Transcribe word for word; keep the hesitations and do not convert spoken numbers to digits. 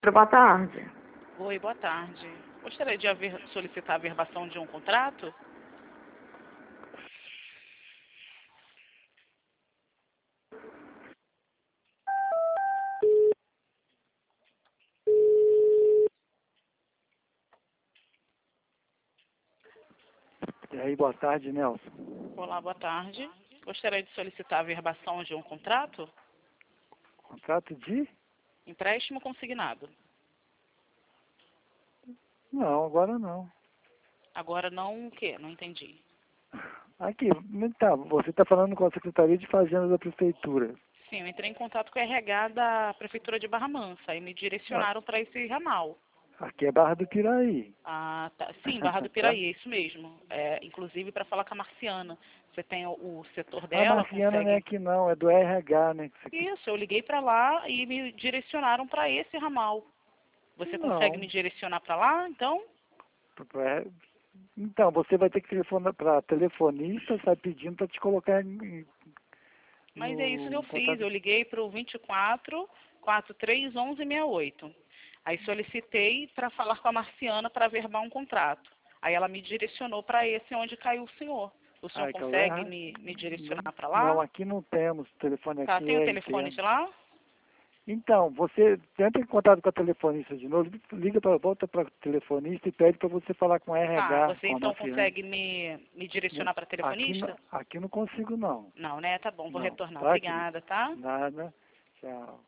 Boa tarde. Oi, boa tarde. Gostaria de haver, solicitar a averbação de um contrato? E aí, boa tarde, Nelson. Olá, boa tarde. Gostaria de solicitar a averbação de um contrato? Contrato de? Empréstimo consignado. Não, agora não. Agora não o quê? Não entendi. Aqui, tá, você está falando com a Secretaria de Fazenda da Prefeitura. Sim, eu entrei em contato com a R H da Prefeitura de Barra Mansa e me direcionaram para esse ramal. Aqui é Barra do Piraí. Ah, tá. Sim, Barra do Piraí, é isso mesmo. É, inclusive para falar com a Marciana. Você tem o, o setor A dela, Marciana consegue... não é aqui não, é do R H, né? Que você... Isso, eu liguei para lá e me direcionaram para esse ramal. Você consegue Não. me direcionar para lá, então? É, então, você vai ter que telefonar para telefonista, sai pedindo para te colocar em, Mas é isso que eu no fiz. contato. Eu liguei para o vinte e quatro, quarenta e três, onze sessenta e oito. Aí solicitei para falar com a Marciana para averbar um contrato. Aí ela me direcionou para esse onde caiu o senhor. O senhor Ah, então é consegue errado. me, me Não, direcionar para não, lá? aqui não temos, o telefone Tá, aqui tem o é telefone interno. de lá? Então, você entra em contato com a telefonista de novo, liga para volta para o telefonista e pede para você falar com a Tá, R H, você com a então Marciana. consegue me, me direcionar para Aqui, telefonista? não- aqui não consigo não. Não, né? Tá bom, vou Não. retornar. Tá, querido? Obrigada, tá? Nada. Tchau.